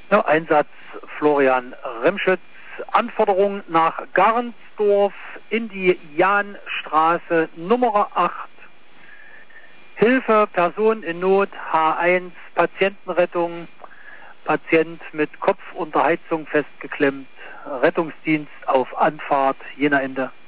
Ja, Einsatz Florian Remschütz. Anforderung nach Garnsdorf in die Jahnstraße Nummer 8. Hilfe, Person in Not, H1, Patientenrettung, Patient mit Kopf unter Heizung festgeklemmt, Rettungsdienst auf Anfahrt, Jena Ende.